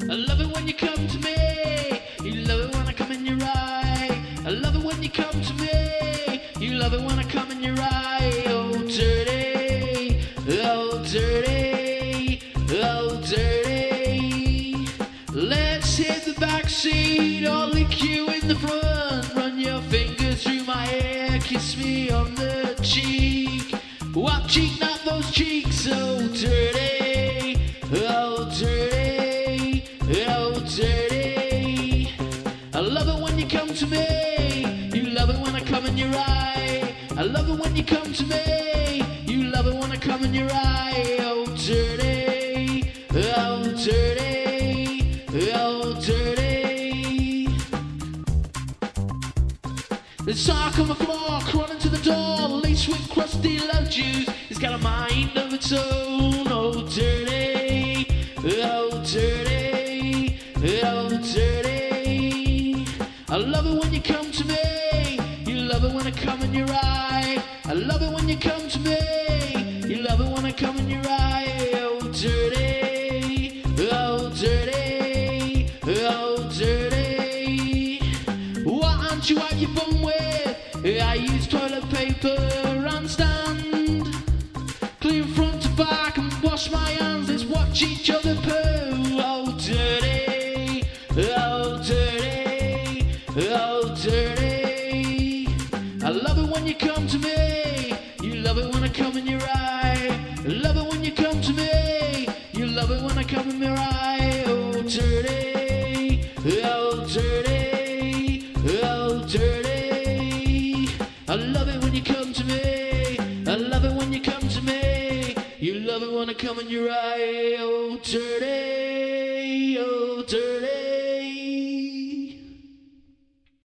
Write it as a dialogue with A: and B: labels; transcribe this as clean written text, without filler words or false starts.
A: I love it when you come to me. You love it when I come in your eye. I love it when you come to me. You love it when I come in your eye. Oh dirty, oh dirty, oh dirty. Let's hit the back seat. I'll lick you in the front. Run your fingers through my hair. Kiss me on the cheek. What cheek, not those cheeks. Oh dirty, oh dirty, oh dirty. I love it when you come to me. You love it when I come in your eye. I love it when you come to me. You love it when I come in your eye. Oh dirty, oh dirty, oh dirty. The sock on the floor, crawling to the door, laced with crusty love juice. It's got a mind of its own. Oh dirty, oh dirty, oh dirty. I love it when you come to me. You love it when I come in your eye. I love it when you come to me. You love it when I come in your eye. Oh dirty, oh dirty, oh dirty. What aren't you at your bum with? I use toilet paper and stand. Clean front to back and wash my hands. Let's watch each other poo. Oh dirty, oh dirty, oh dirty. I love it when you come to me. You love it when I come in your eye. I love it when you come to me. You love it when I come in your eye. Oh dirty, oh dirty, oh dirty. I love it when you come to me. I love it when you come to me. You love it when I come in your eye. Oh dirty, oh dirty.